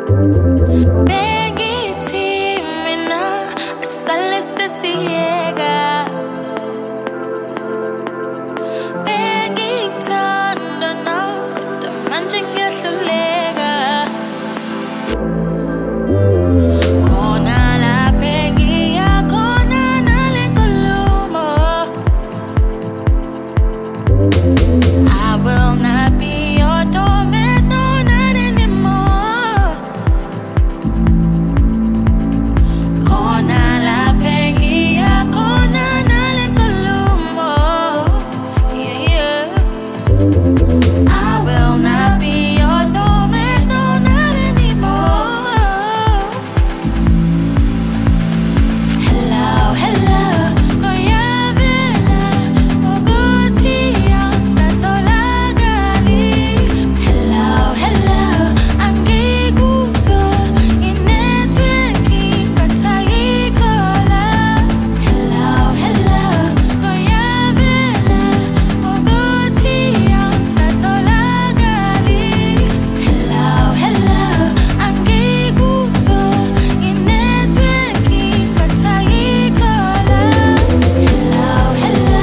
Bengithi mina asale sesiyeka. Bengikuthanda nawe kodwa manje ngiyahluleka. Khona lapha engiya khona nale nkulumo. I will not be your doormat, no, not anymore. Khona lapha engiya khona nale nkulumo. Yeah, yeah. I will not be your doormat, no, not anymore. Hello, hello, kuyavela ukuthi angisatholakali. Hello, hello, angikutho inetwork ibathayikhola. Hello, hello, kuyavela ukuthi angisatholakali. Hello, hello, angikutho inetwork ibathayikhola. Hello, hello.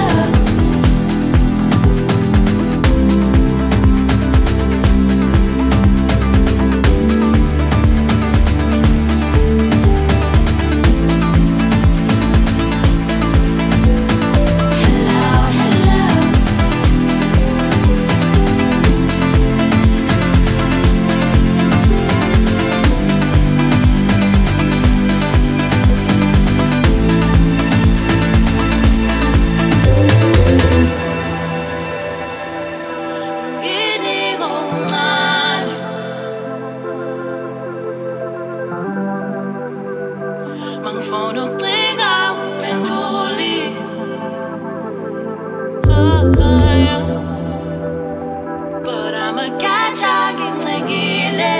Ngini ngokuncane mangifona ucinga uphenduli. Yeah. But I'm a catch ngincengile.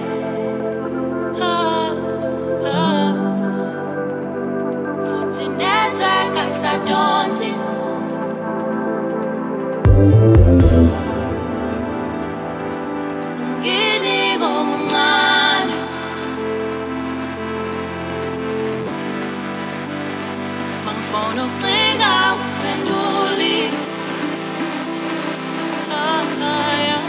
Futhi network ayisadonsi. Ngini ngokuncane mangifona ucinga uphenduli. Yeah.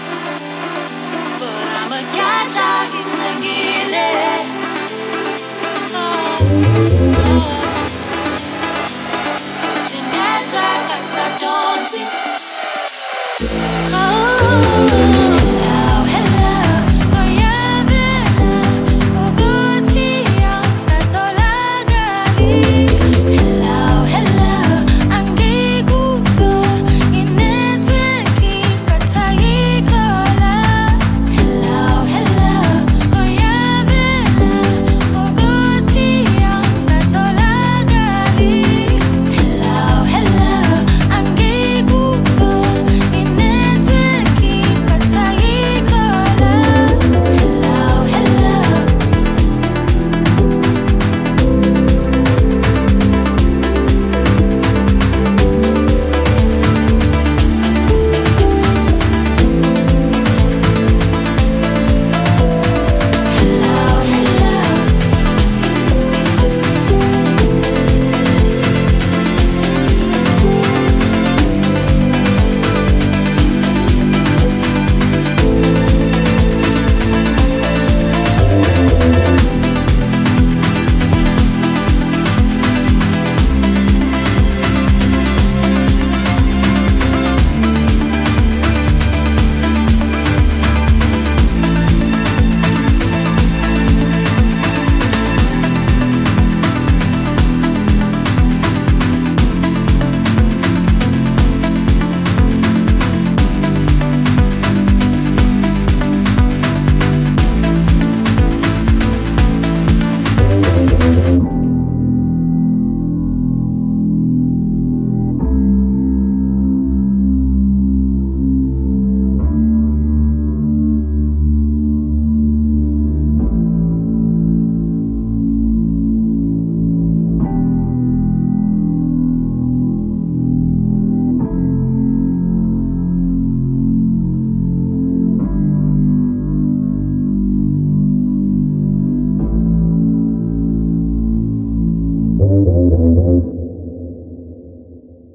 But I'm a catch ngincengile.